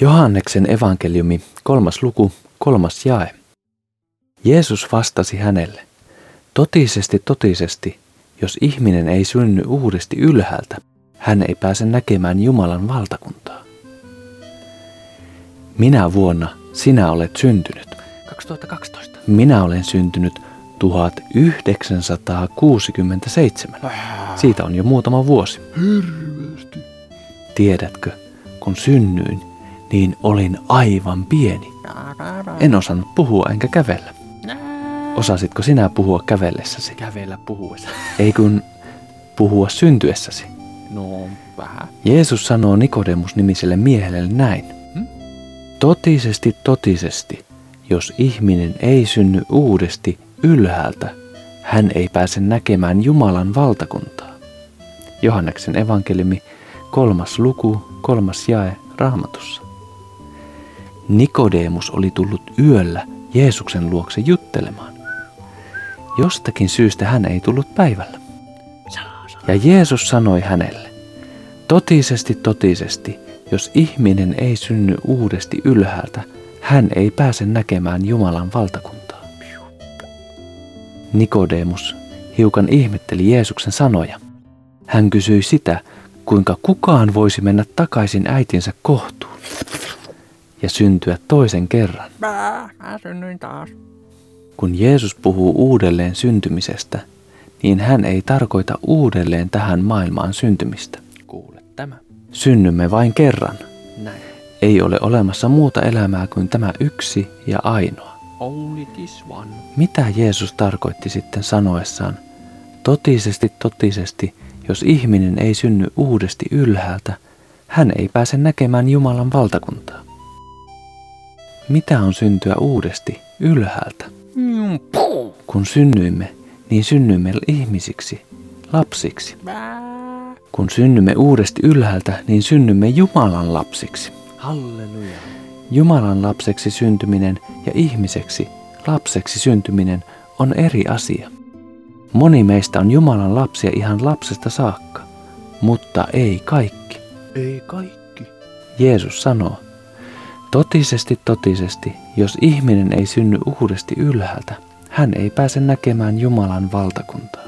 Johanneksen evankeliumi, 3. luku, 3. jae. Jeesus vastasi hänelle, totisesti, totisesti, jos ihminen ei synny uudesti ylhäältä, hän ei pääse näkemään Jumalan valtakuntaa. Minä vuonna sinä olet syntynyt? 2012. Minä olen syntynyt 1967. Siitä on jo muutama vuosi. Hirveästi. Tiedätkö, kun synnyin, niin olin aivan pieni. En osannut puhua enkä kävellä. Osasitko sinä puhua kävellessäsi? Kävellä puhuessa. Ei kun puhua syntyessäsi. No, vähän. Jeesus sanoo Nikodemus-nimiselle miehelle näin. Totisesti, totisesti, jos ihminen ei synny uudesti ylhäältä, hän ei pääse näkemään Jumalan valtakuntaa. Johanneksen evankeliumi, 3. luku, 3. jae Raamatussa. Nikodemus oli tullut yöllä Jeesuksen luokse juttelemaan. Jostakin syystä hän ei tullut päivällä. Ja Jeesus sanoi hänelle, totisesti, totisesti, jos ihminen ei synny uudesti ylhäältä, hän ei pääse näkemään Jumalan valtakuntaa. Nikodemus hiukan ihmetteli Jeesuksen sanoja. Hän kysyi sitä, kuinka kukaan voisi mennä takaisin äitinsä kohtuun ja syntyä toisen kerran. Mä synnyin taas. Kun Jeesus puhuu uudelleen syntymisestä, niin hän ei tarkoita uudelleen tähän maailmaan syntymistä. Kuule tämä. Synnymme vain kerran. Näin. Ei ole olemassa muuta elämää kuin tämä yksi ja ainoa. Only this one. Mitä Jeesus tarkoitti sitten sanoessaan, totisesti, totisesti, jos ihminen ei synny uudesti ylhäältä, hän ei pääse näkemään Jumalan valtakuntaa. Mitä on syntyä uudesti ylhäältä? Kun synnyimme, niin synnyimme ihmisiksi, lapsiksi. Kun synnymme uudesti ylhäältä, niin synnymme Jumalan lapsiksi. Halleluja. Jumalan lapseksi syntyminen ja ihmiseksi, lapseksi syntyminen on eri asia. Moni meistä on Jumalan lapsia ihan lapsesta saakka, mutta ei kaikki. Ei kaikki. Jeesus sanoo, totisesti, totisesti, jos ihminen ei synny uudesti ylhäältä, hän ei pääse näkemään Jumalan valtakuntaa.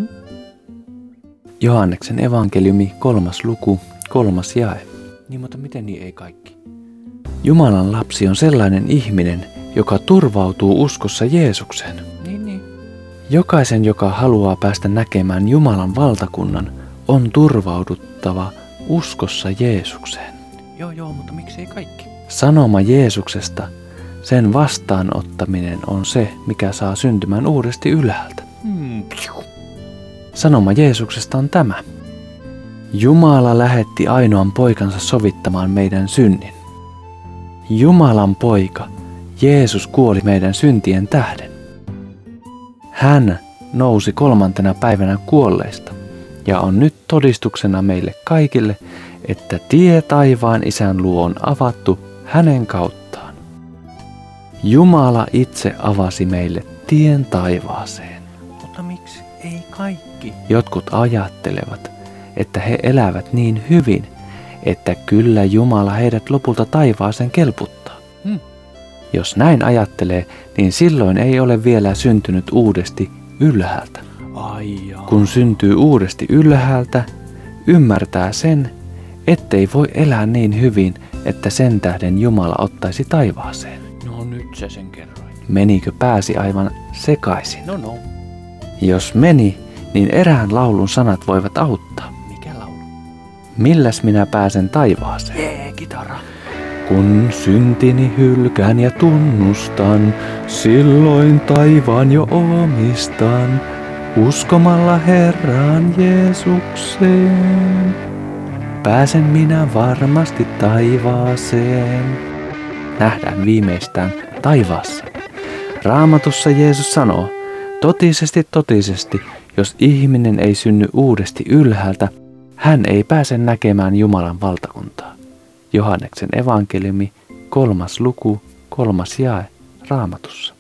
Johanneksen evankeliumi, 3. luku, 3. jae. Niin, mutta miten niin ei kaikki? Jumalan lapsi on sellainen ihminen, joka turvautuu uskossa Jeesukseen. Niin. Jokaisen, joka haluaa päästä näkemään Jumalan valtakunnan, on turvauduttava uskossa Jeesukseen. Joo, mutta miksi ei kaikki? Sanoma Jeesuksesta, sen vastaanottaminen on se, mikä saa syntymään uudesti ylhäältä. Sanoma Jeesuksesta on tämä. Jumala lähetti ainoan poikansa sovittamaan meidän synnin. Jumalan poika, Jeesus kuoli meidän syntien tähden. Hän nousi 3. päivänä kuolleista ja on nyt todistuksena meille kaikille, että tie taivaan Isän luo on avattu hänen kauttaan. Jumala itse avasi meille tien taivaaseen. Mutta miksi ei kaikki? Jotkut ajattelevat, että he elävät niin hyvin, että kyllä Jumala heidät lopulta taivaaseen kelputtaa. Jos näin ajattelee, niin silloin ei ole vielä syntynyt uudesti ylhäältä. Kun syntyy uudesti ylhäältä, ymmärtää sen, ettei voi elää niin hyvin, että sen tähden Jumala ottaisi taivaaseen. No nyt se sen kerroin. Menikö pääsi aivan sekaisin? No. Jos meni, niin erään laulun sanat voivat auttaa. Mikä laulu? Milläs minä pääsen taivaaseen? Kitara. Kun syntini hylkään ja tunnustan, silloin taivaan jo omistan, uskomalla Herraan Jeesukseen. Pääsen minä varmasti taivaaseen. Nähdään viimeistään taivaassa. Raamatussa Jeesus sanoo, totisesti, totisesti, jos ihminen ei synny uudesti ylhäältä, hän ei pääse näkemään Jumalan valtakuntaa. Johanneksen evankeliumi, 3. luku, 3. jae Raamatussa.